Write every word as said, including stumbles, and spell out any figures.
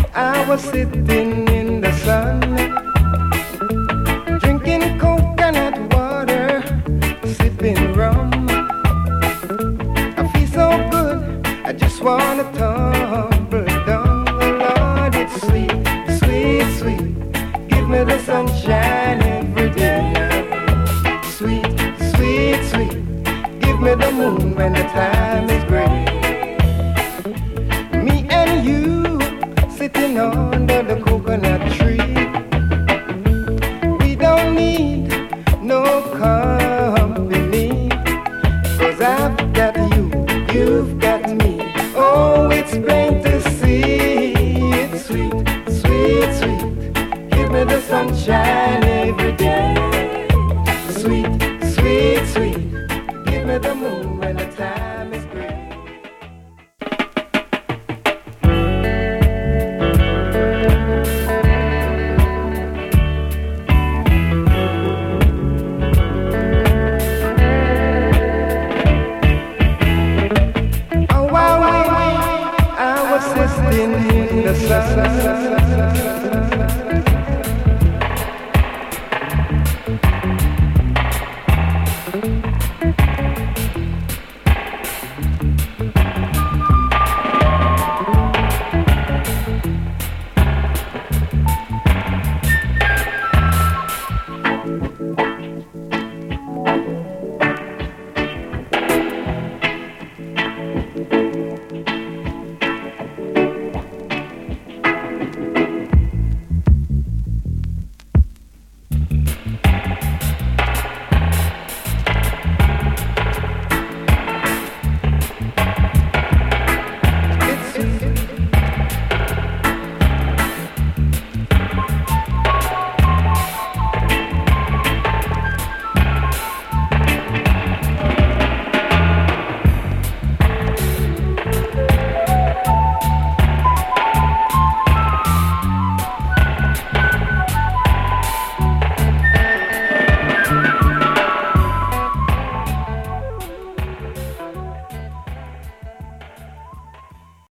I was sitting in the sun, drinking coconut water, sipping rum. I feel so good, I just wanna tumble down. Oh Lord, it's sweet, sweet, sweet. Give me the sunshine every day. Sweet, sweet, sweet. Give me the moon when the time is gray. Me and you sitting under the coconut tree. We don't need no company, 'cause I've got you, you've got me. Oh, it's plain to see. It's sweet, sweet, sweet. Give me the sunshine every day. Sweet, sweet, sweet. Give me the moon when the time is gray. Sitting in the sun,